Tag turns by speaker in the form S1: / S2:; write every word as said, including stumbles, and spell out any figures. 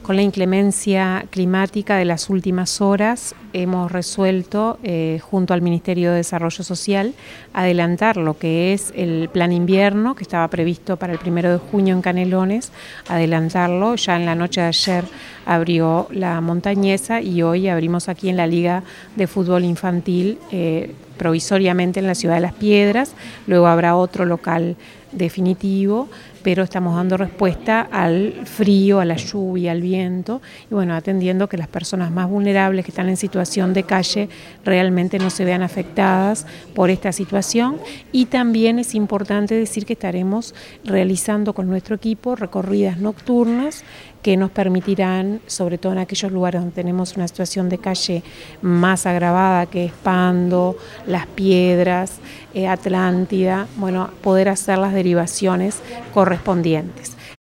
S1: Con la inclemencia climática de las últimas horas hemos resuelto, eh, junto al Ministerio de Desarrollo Social, adelantar lo que es el plan invierno que estaba previsto para el primero de junio en Canelones, adelantarlo. Ya en la noche de ayer abrió la Montañesa y hoy abrimos aquí en la Liga de Fútbol Infantil, eh, provisoriamente en la Ciudad de Las Piedras. Luego habrá otro local definitivo, pero estamos dando respuesta al frío, a la lluvia, al viento, y bueno, atendiendo que las personas más vulnerables que están en situación de calle realmente no se vean afectadas por esta situación. Y también es importante decir que estaremos realizando con nuestro equipo recorridas nocturnas que nos permitirán, sobre todo en aquellos lugares donde tenemos una situación de calle más agravada, que es Pando, Las Piedras, eh, Atlántida, bueno, poder hacer las derivaciones correspondientes.